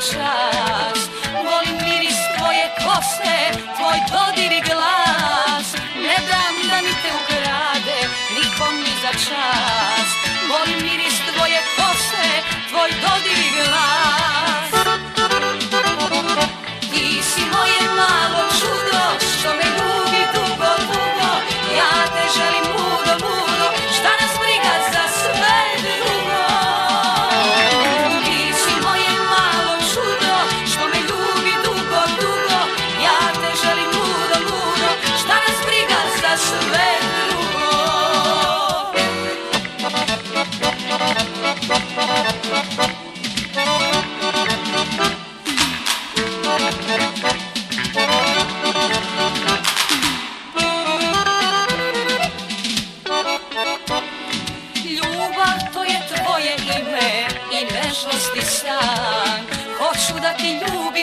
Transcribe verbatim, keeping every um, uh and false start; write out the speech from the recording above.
čas. Volim miris tvoje kose, tvoj dodir i glas. Ne dam da mi te ukrade, nikom ni za čas. Volim miris tvoje kose, tvoj dodir i glas. Ti si moje malo čudo, što me ljubi dugo, dugo. Ja te želim ludo, ludo, šta nas briga za sve drugo. Ti si moje malo čudo, što me ljubi dugo, dugo. Ja te želim ludo, ludo, šta nas briga za sve drugo. Ljubav, to je tvoje ime i nežnosti san. Hoću da ti ljubim